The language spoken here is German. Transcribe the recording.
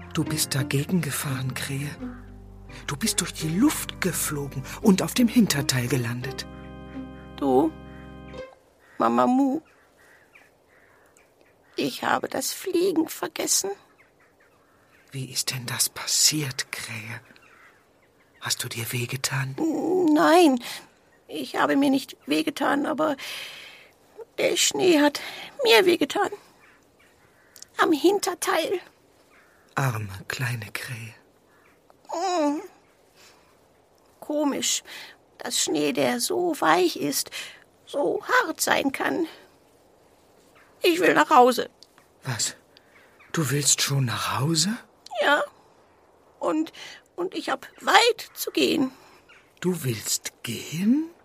Du bist dagegen gefahren, Krähe. Du bist durch die Luft geflogen und auf dem Hinterteil gelandet. Du, Mama Mu, ich habe das Fliegen vergessen. Wie ist denn das passiert, Krähe? Hast du dir wehgetan? Nein, ich habe mir nicht wehgetan, aber der Schnee hat mir wehgetan. Am Hinterteil. Arme kleine Krähe. Komisch, dass Schnee, der so weich ist, so hart sein kann. Ich will nach Hause. Was? Du willst schon nach Hause? Ja, und ich habe weit zu gehen. Du willst gehen?